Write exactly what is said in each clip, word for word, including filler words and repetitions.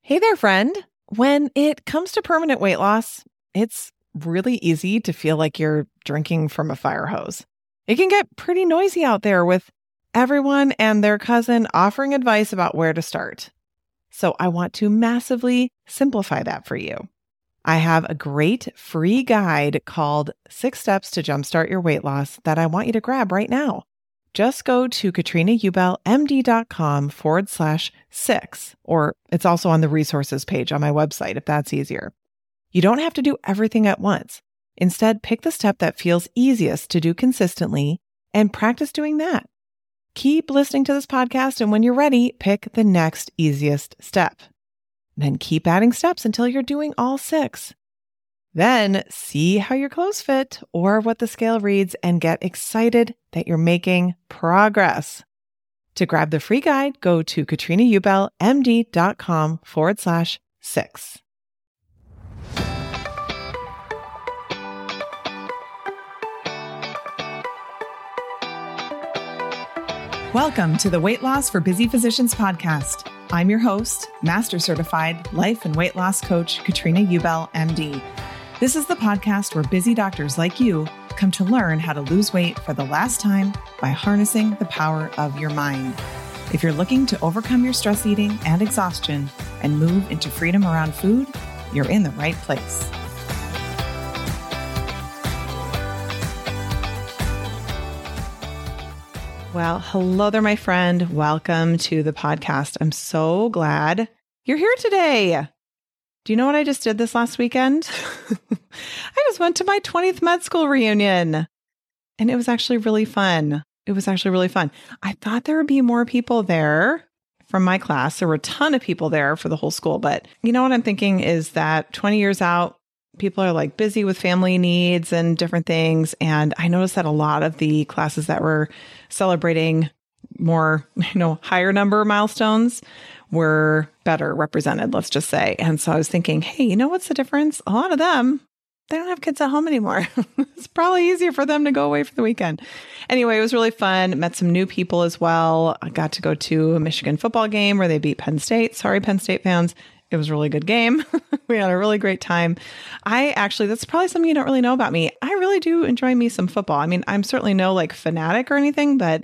Hey there, friend. When it comes to permanent weight loss, it's really easy to feel like you're drinking from a fire hose. It can get pretty noisy out there with everyone and their cousin offering advice about where to start. So I want to massively simplify that for you. I have a great free guide called Six Steps to Jumpstart Your Weight Loss that I want you to grab right now. Just go to katrinaubelmd.com forward slash six, or it's also on the resources page on my website if that's easier. You don't have to do everything at once. Instead, pick the step that feels easiest to do consistently and practice doing that. Keep listening to this podcast, and when you're ready, pick the next easiest step. Then keep adding steps until you're doing all six. Then see how your clothes fit or what the scale reads and get excited that you're making progress. To grab the free guide, go to katrinaubelmd.com forward slash six. Welcome to the Weight Loss for Busy Physicians podcast. I'm your host, Master Certified Life and Weight Loss Coach, Katrina Ubel, M D. This is the podcast where busy doctors like you come to learn how to lose weight for the last time by harnessing the power of your mind. If you're looking to overcome your stress eating and exhaustion and move into freedom around food, you're in the right place. Well, hello there, my friend. Welcome to the podcast. I'm so glad you're here today. Do you know what I just did this last weekend? I just went to my twentieth med school reunion, and it was actually really fun. It was actually really fun. I thought there would be more people there from my class. There were a ton of people there for the whole school, but you know what I'm thinking is that twenty years out, people are like busy with family needs and different things. And I noticed that a lot of the classes that were celebrating more, you know, higher number milestones were better represented, let's just say. And so I was thinking, hey, you know what's the difference? A lot of them, they don't have kids at home anymore. It's probably easier for them to go away for the weekend. Anyway, it was really fun. Met some new people as well. I got to go to a Michigan football game where they beat Penn State. Sorry, Penn State fans. It was a really good game. We had a really great time. I actually, that's probably something you don't really know about me. I really do enjoy me some football. I mean, I'm certainly no like fanatic or anything, but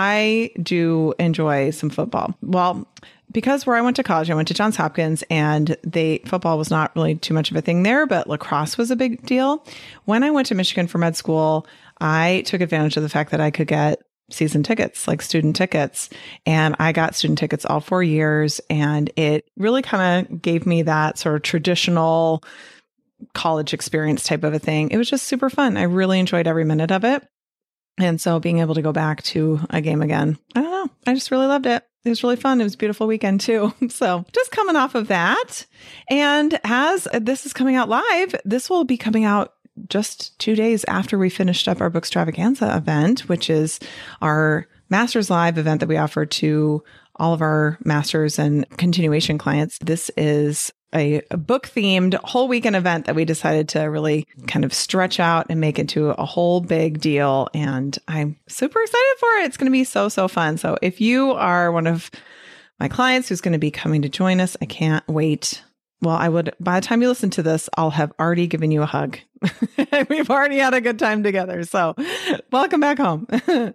I do enjoy some football. Well, because where I went to college, I went to Johns Hopkins, and they football was not really too much of a thing there, but lacrosse was a big deal. When I went to Michigan for med school, I took advantage of the fact that I could get season tickets, like student tickets. And I got student tickets all four years. And it really kind of gave me that sort of traditional college experience type of a thing. It was just super fun. I really enjoyed every minute of it. And so being able to go back to a game again, I don't know. I just really loved it. It was really fun. It was a beautiful weekend too. So just coming off of that. And as this is coming out live, this will be coming out just two days after we finished up our Bookstravaganza event, which is our Masters Live event that we offer to all of our masters and continuation clients. This is a, a book themed whole weekend event that we decided to really kind of stretch out and make into a whole big deal. And I'm super excited for it. It's going to be so, so fun. So if you are one of my clients who's going to be coming to join us, I can't wait. Well, I would, by the time you listen to this, I'll have already given you a hug. We've already had a good time together. So welcome back home.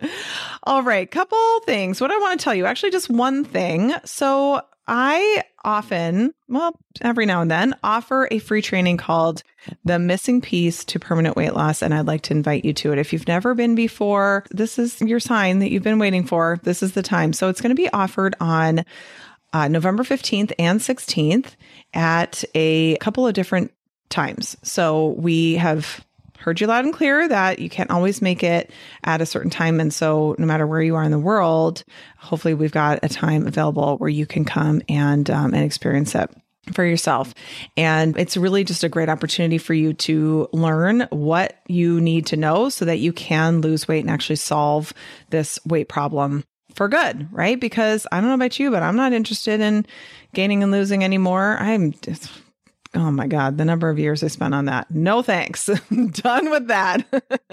All right. Couple things. What I want to tell you, actually just one thing. So I often, well, every now and then offer a free training called The Missing Piece to Permanent Weight Loss. And I'd like to invite you to it. If you've never been before, this is your sign that you've been waiting for. This is the time. So it's going to be offered on Uh, November fifteenth and sixteenth at a couple of different times. So we have heard you loud and clear that you can't always make it at a certain time. And so no matter where you are in the world, hopefully we've got a time available where you can come and, um, and experience it for yourself. And it's really just a great opportunity for you to learn what you need to know so that you can lose weight and actually solve this weight problem for good, right? Because I don't know about you, but I'm not interested in gaining and losing anymore. I'm just, oh my God, the number of years I spent on that. No thanks. Done with that.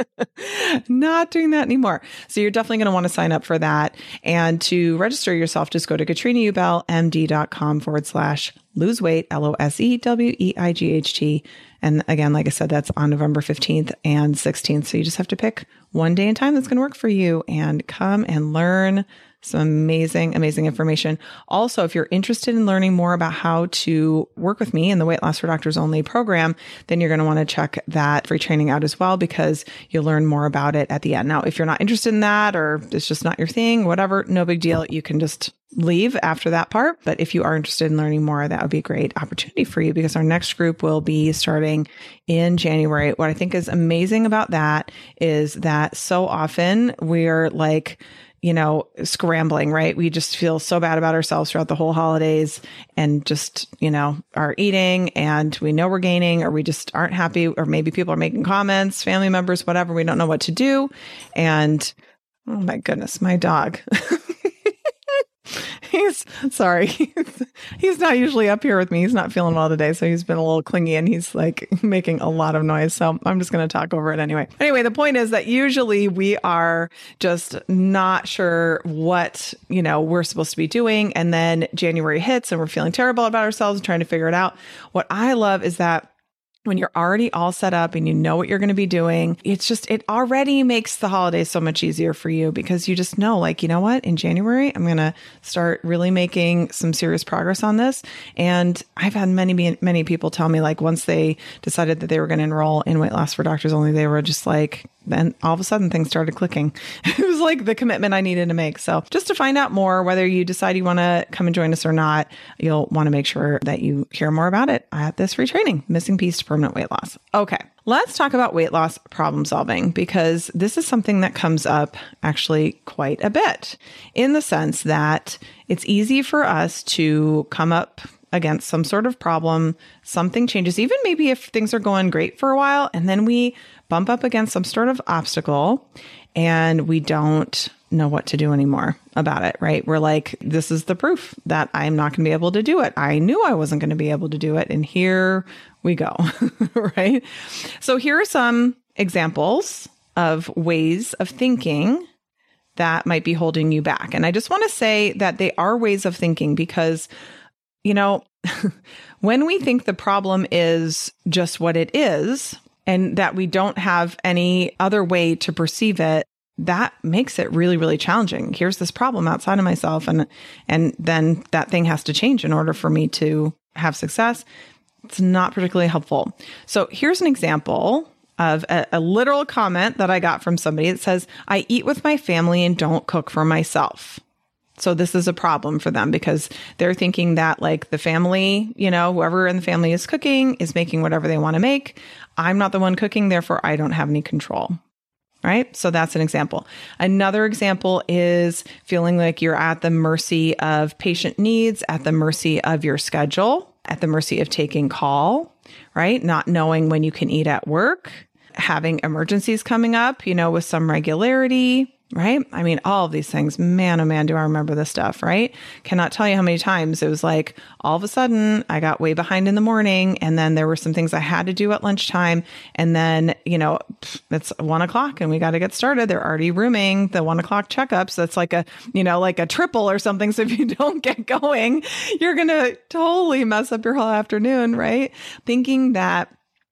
Not doing that anymore. So you're definitely going to want to sign up for that. And to register yourself, just go to katrinaubelmd.com forward slash Lose Weight, L O S E W E I G H T. And again, like I said, that's on November fifteenth and sixteenth. So you just have to pick one day and time that's going to work for you and come and learn some amazing, amazing information. Also, if you're interested in learning more about how to work with me in the Weight Loss for Doctors Only program, then you're going to want to check that free training out as well, because you'll learn more about it at the end. Now, if you're not interested in that, or it's just not your thing, whatever, no big deal. You can just leave after that part. But if you are interested in learning more, that would be a great opportunity for you, because our next group will be starting in January. What I think is amazing about that is that so often we're like, you know, scrambling, right? We just feel so bad about ourselves throughout the whole holidays and just, you know, are eating and we know we're gaining, or we just aren't happy, or maybe people are making comments, family members, whatever. We don't know what to do. And oh my goodness, my dog. He's sorry. He's not usually up here with me. He's not feeling well today. So he's been a little clingy and he's like making a lot of noise. So I'm just going to talk over it anyway. Anyway, the point is that usually we are just not sure what, you know, we're supposed to be doing. And then January hits and we're feeling terrible about ourselves and trying to figure it out. What I love is that when you're already all set up and you know what you're going to be doing, it's just, it already makes the holidays so much easier for you, because you just know, like, you know what, in January, I'm going to start really making some serious progress on this. And I've had many, many people tell me, like, once they decided that they were going to enroll in Weight Loss for Doctors Only, they were just like, then all of a sudden things started clicking. It was like the commitment I needed to make. So just to find out more, whether you decide you want to come and join us or not, you'll want to make sure that you hear more about it at this free training, Missing Piece to Permanent Weight Loss. Okay, let's talk about weight loss problem solving, because this is something that comes up actually quite a bit, in the sense that it's easy for us to come up against some sort of problem, something changes, even maybe if things are going great for a while, and then we bump up against some sort of obstacle and we don't know what to do anymore about it, right? We're like, this is the proof that I'm not going to be able to do it. I knew I wasn't going to be able to do it. And here we go, right? So here are some examples of ways of thinking that might be holding you back. And I just want to say that they are ways of thinking, because you know, when we think the problem is just what it is, and that we don't have any other way to perceive it, that makes it really, really challenging. Here's this problem outside of myself, and and then that thing has to change in order for me to have success. It's not particularly helpful. So here's an example of a, a literal comment that I got from somebody. It says, "I eat with my family and don't cook for myself." So this is a problem for them, because they're thinking that, like, the family, you know, whoever in the family is cooking is making whatever they want to make. I'm not the one cooking, therefore I don't have any control. Right? So that's an example. Another example is feeling like you're at the mercy of patient needs, at the mercy of your schedule, at the mercy of taking call, right? Not knowing when you can eat at work, having emergencies coming up, you know, with some regularity. Right? I mean, all of these things, man, oh man, do I remember this stuff, right? Cannot tell you how many times it was like, all of a sudden I got way behind in the morning, and then there were some things I had to do at lunchtime. And then, you know, it's one o'clock and we got to get started. They're already rooming the one o'clock checkups. That's like a, you know, like a triple or something. So if you don't get going, you're going to totally mess up your whole afternoon, right? Thinking that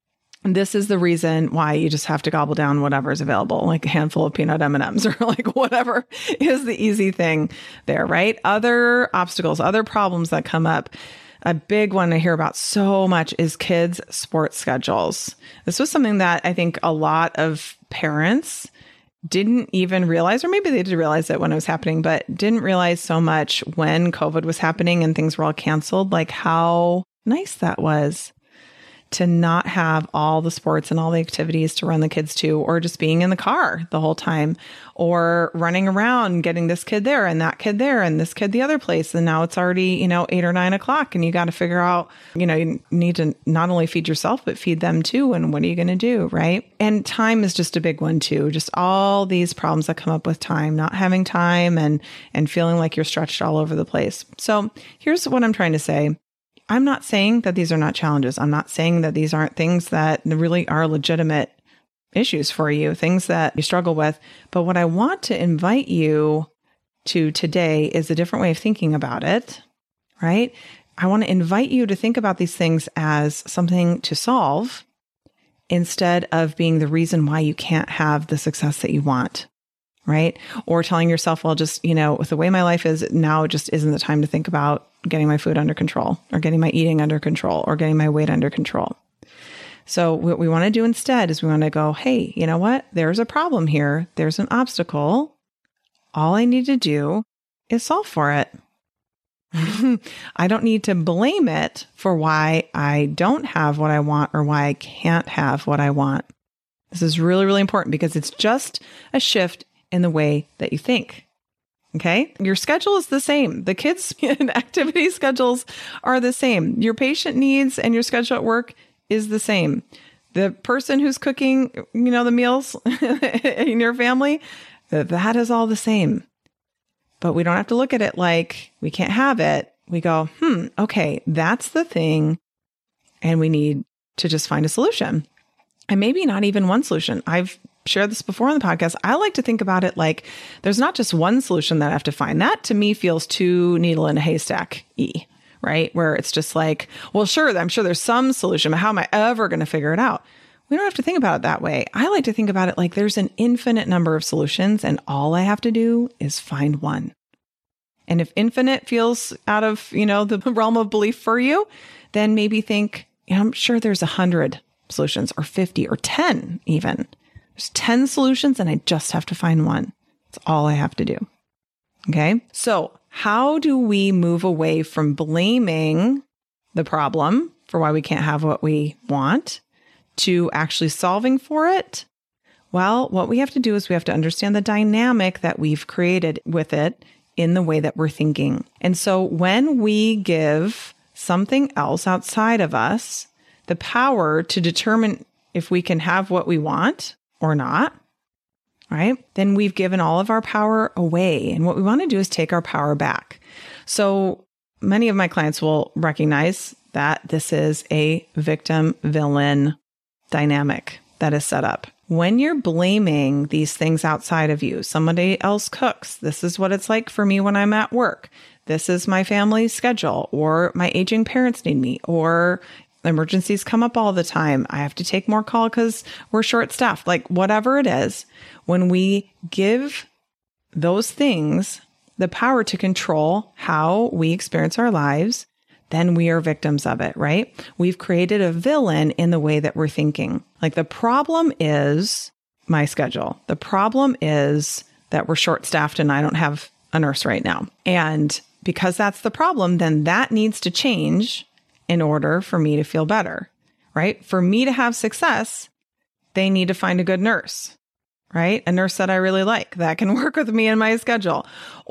this is the reason why you just have to gobble down whatever is available, like a handful of peanut M and M's or like whatever is the easy thing there, right? Other obstacles, other problems that come up. A big one I hear about so much is kids' sports schedules. This was something that I think a lot of parents didn't even realize, or maybe they did realize it when it was happening, but didn't realize so much when COVID was happening and things were all canceled, like how nice that was to not have all the sports and all the activities to run the kids to, or just being in the car the whole time, or running around getting this kid there and that kid there and this kid the other place. And now it's already, you know, eight or nine o'clock and you got to figure out, you know, you need to not only feed yourself, but feed them too. And what are you going to do? Right. And time is just a big one too. Just all these problems that come up with time, not having time and, and feeling like you're stretched all over the place. So here's what I'm trying to say. I'm not saying that these are not challenges. I'm not saying that these aren't things that really are legitimate issues for you, things that you struggle with. But what I want to invite you to today is a different way of thinking about it, right? I want to invite you to think about these things as something to solve instead of being the reason why you can't have the success that you want, right? Or telling yourself, well, just, you know, with the way my life is now, it just isn't the time to think about getting my food under control or getting my eating under control or getting my weight under control. So what we want to do instead is we want to go, hey, you know what? There's a problem here. There's an obstacle. All I need to do is solve for it. I don't need to blame it for why I don't have what I want or why I can't have what I want. This is really, really important because it's just a shift in the way that you think. Okay? Your schedule is the same. The kids' activity schedules are the same. Your patient needs and your schedule at work is the same. The person who's cooking, you know, the meals in your family, that is all the same. But we don't have to look at it like we can't have it. We go, hmm, okay, that's the thing. And we need to just find a solution. And maybe not even one solution. I've shared this before on the podcast. I like to think about it like there's not just one solution that I have to find. That to me feels too needle in a haystack-y, right? Where it's just like, well, sure, I'm sure there's some solution, but how am I ever going to figure it out? We don't have to think about it that way. I like to think about it like there's an infinite number of solutions and all I have to do is find one. And if infinite feels out of, you know, the realm of belief for you, then maybe think, you know, I'm sure there's a hundred solutions or fifty or ten even. There's ten solutions and I just have to find one. That's all I have to do. Okay. So how do we move away from blaming the problem for why we can't have what we want to actually solving for it? Well, what we have to do is we have to understand the dynamic that we've created with it in the way that we're thinking. And so when we give something else outside of us the power to determine if we can have what we want or not, right? Then we've given all of our power away. And what we want to do is take our power back. So many of my clients will recognize that this is a victim-villain dynamic that is set up. When you're blaming these things outside of you, somebody else cooks. This is what it's like for me when I'm at work. This is my family's schedule, or my aging parents need me, or emergencies come up all the time. I have to take more call because we're short staffed. Like whatever it is, when we give those things the power to control how we experience our lives, then we are victims of it, right? We've created a villain in the way that we're thinking. Like the problem is my schedule. The problem is that we're short-staffed and I don't have a nurse right now. And because that's the problem, then that needs to change in order for me to feel better, right? For me to have success, they need to find a good nurse, right? A nurse that I really like that can work with me in my schedule.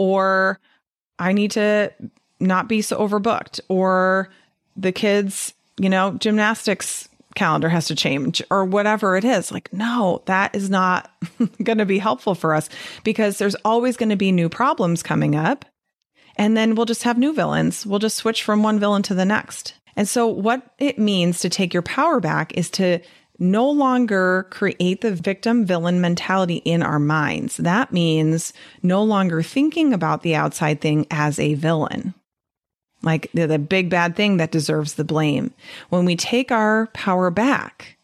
Or I need to not be so overbooked, or the kids, you know, gymnastics calendar has to change, or whatever it is. Like, no, that is not going to be helpful for us because there's always going to be new problems coming up. And then we'll just have new villains. We'll just switch from one villain to the next. And so what it means to take your power back is to no longer create the victim villain mentality in our minds. That means no longer thinking about the outside thing as a villain, like the, the big bad thing that deserves the blame. When we take our power back,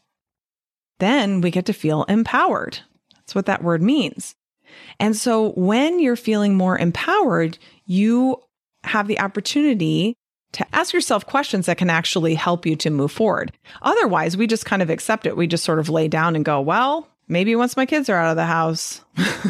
then we get to feel empowered. That's what that word means. And so when you're feeling more empowered, you have the opportunity to ask yourself questions that can actually help you to move forward. Otherwise, we just kind of accept it. We just sort of lay down and go, well, maybe once my kids are out of the house,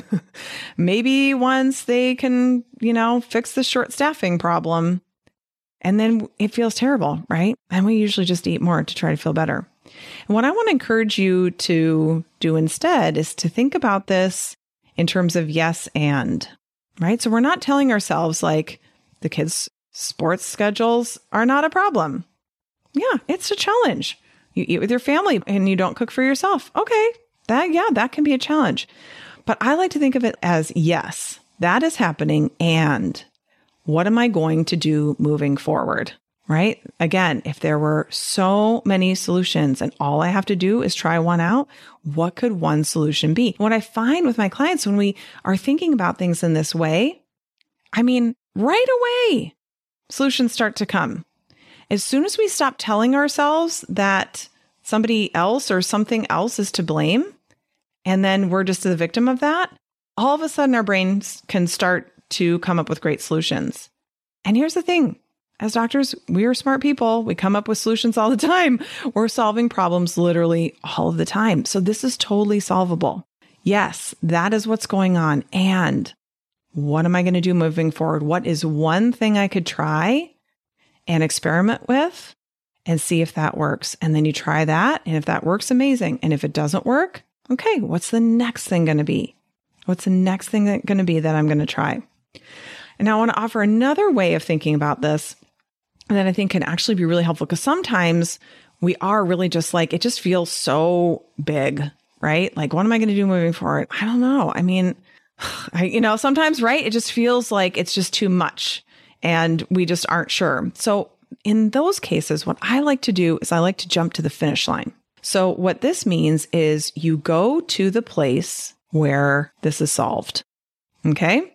maybe once they can, you know, fix the short staffing problem. And then it feels terrible, right? And we usually just eat more to try to feel better. And what I want to encourage you to do instead is to think about this in terms of yes and, right? So we're not telling ourselves like the kids' sports schedules are not a problem. Yeah, it's a challenge. You eat with your family and you don't cook for yourself. Okay, that, yeah, that can be a challenge. But I like to think of it as, yes, that is happening. And what am I going to do moving forward? Right? Again, if there were so many solutions and all I have to do is try one out, what could one solution be? What I find with my clients when we are thinking about things in this way, I mean, right away, solutions start to come. As soon as we stop telling ourselves that somebody else or something else is to blame, and then we're just the victim of that, all of a sudden our brains can start to come up with great solutions. And here's the thing. As doctors, we are smart people. We come up with solutions all the time. We're solving problems literally all of the time. So this is totally solvable. Yes, that is what's going on. And what am I going to do moving forward? What is one thing I could try and experiment with and see if that works? And then you try that. And if that works, amazing. And if it doesn't work, okay, what's the next thing going to be? What's the next thing that going to be that I'm going to try? And now I want to offer another way of thinking about this that I think can actually be really helpful, because sometimes we are really just like, it just feels so big, right? Like, what am I going to do moving forward? I don't know. I mean, I, you know, sometimes, right? It just feels like it's just too much and we just aren't sure. So in those cases, what I like to do is I like to jump to the finish line. So what this means is you go to the place where this is solved. Okay.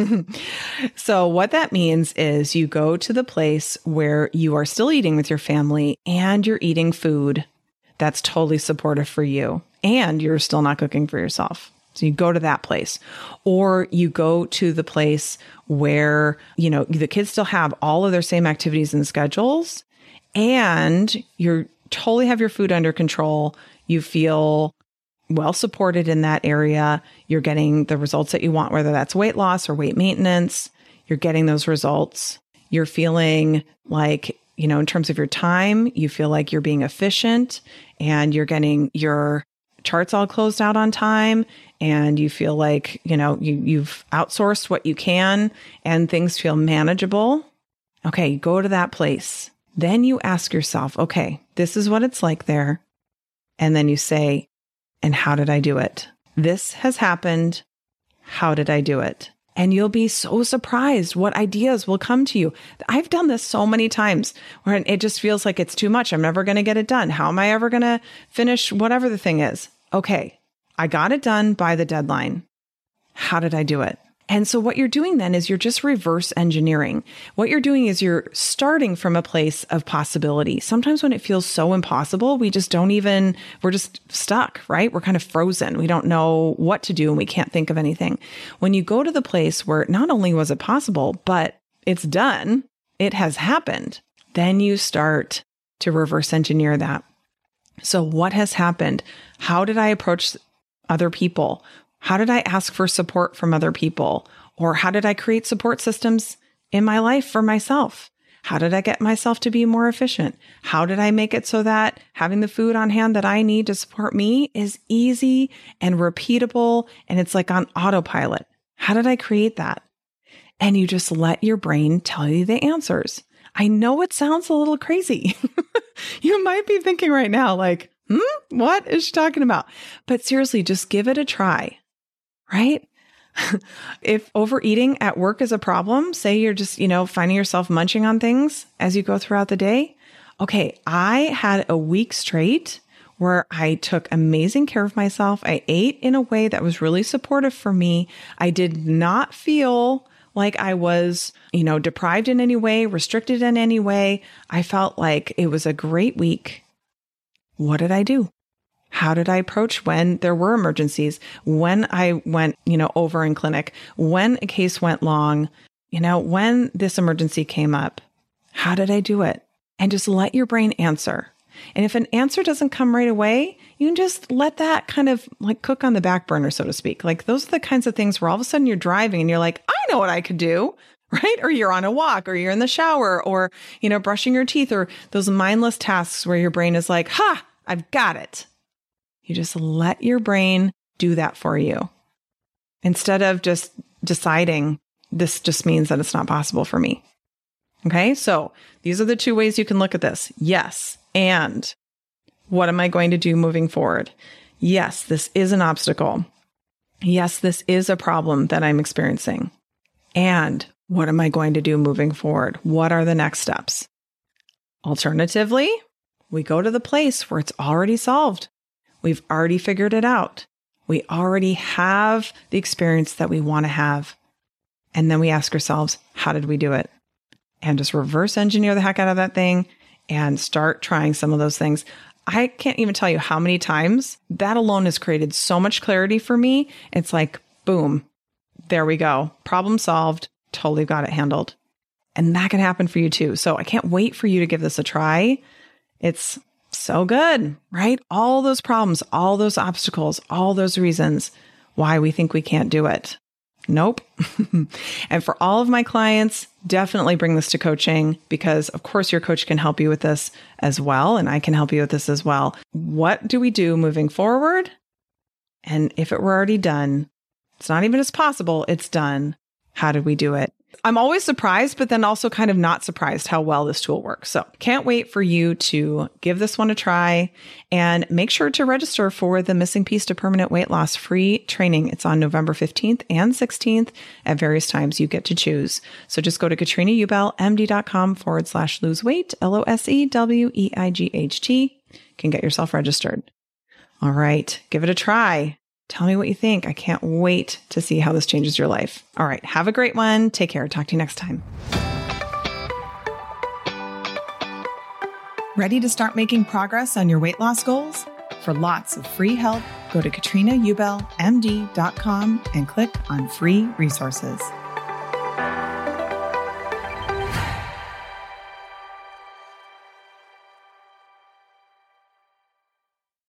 So what that means is you go to the place where you are still eating with your family and you're eating food that's totally supportive for you and you're still not cooking for yourself. So you go to that place, or you go to the place where, you know, the kids still have all of their same activities and schedules and you're totally have your food under control. You feel well supported in that area. You're getting the results that you want, whether that's weight loss or weight maintenance. You're getting those results. You're feeling like, you know, in terms of your time, you feel like you're being efficient and you're getting your charts all closed out on time. And you feel like, you know, you, you've outsourced what you can and things feel manageable. Okay, go to that place. Then you ask yourself, okay, this is what it's like there. And then you say, and how did I do it? This has happened. How did I do it? And you'll be so surprised what ideas will come to you. I've done this so many times where it just feels like it's too much. I'm never going to get it done. How am I ever going to finish whatever the thing is? Okay, I got it done by the deadline. How did I do it? And so what you're doing then is you're just reverse engineering. What you're doing is you're starting from a place of possibility. Sometimes when it feels so impossible, we just don't even, we're just stuck, right? We're kind of frozen. We don't know what to do and we can't think of anything. When you go to the place where not only was it possible, but it's done, it has happened, then you start to reverse engineer that. So what has happened? How did I approach other people? How did I ask for support from other people? Or how did I create support systems in my life for myself? How did I get myself to be more efficient? How did I make it so that having the food on hand that I need to support me is easy and repeatable and it's like on autopilot? How did I create that? And you just let your brain tell you the answers. I know it sounds a little crazy. You might be thinking right now, like, hmm, what is she talking about? But seriously, just give it a try. Right? If overeating at work is a problem, say you're just, you know, finding yourself munching on things as you go throughout the day. Okay, I had a week straight where I took amazing care of myself. I ate in a way that was really supportive for me. I did not feel like I was, you know, deprived in any way, restricted in any way. I felt like it was a great week. What did I do? How did I approach when there were emergencies? When I went, you know, over in clinic, when a case went long, you know, when this emergency came up, how did I do it? And just let your brain answer. And if an answer doesn't come right away, you can just let that kind of like cook on the back burner, so to speak. Like those are the kinds of things where all of a sudden you're driving and you're like, I know what I could do, right? Or you're on a walk or you're in the shower or, you know, brushing your teeth or those mindless tasks where your brain is like, ha, I've got it. You just let your brain do that for you instead of just deciding this just means that it's not possible for me. Okay. So these are the two ways you can look at this. Yes. And what am I going to do moving forward? Yes, this is an obstacle. Yes, this is a problem that I'm experiencing. And what am I going to do moving forward? What are the next steps? Alternatively, we go to the place where it's already solved. We've already figured it out. We already have the experience that we want to have. And then we ask ourselves, how did we do it? And just reverse engineer the heck out of that thing and start trying some of those things. I can't even tell you how many times that alone has created so much clarity for me. It's like, boom, there we go. Problem solved. Totally got it handled. And that can happen for you too. So I can't wait for you to give this a try. It's so good, right? All those problems, all those obstacles, all those reasons why we think we can't do it. Nope. And for all of my clients, definitely bring this to coaching because, of course, your coach can help you with this as well. And I can help you with this as well. What do we do moving forward? And if it were already done, it's not even as possible, it's done. How did we do it? I'm always surprised, but then also kind of not surprised how well this tool works. So can't wait for you to give this one a try and make sure to register for the Missing Piece to Permanent Weight Loss free training. It's on November fifteenth and sixteenth at various times you get to choose. So just go to katrinaubelmd.com forward slash lose weight, L O S E W E I G H T. Can get yourself registered. All right, give it a try. Tell me what you think. I can't wait to see how this changes your life. All right. Have a great one. Take care. Talk to you next time. Ready to start making progress on your weight loss goals? For lots of free help, go to katrina ubel m d dot com and click on free resources.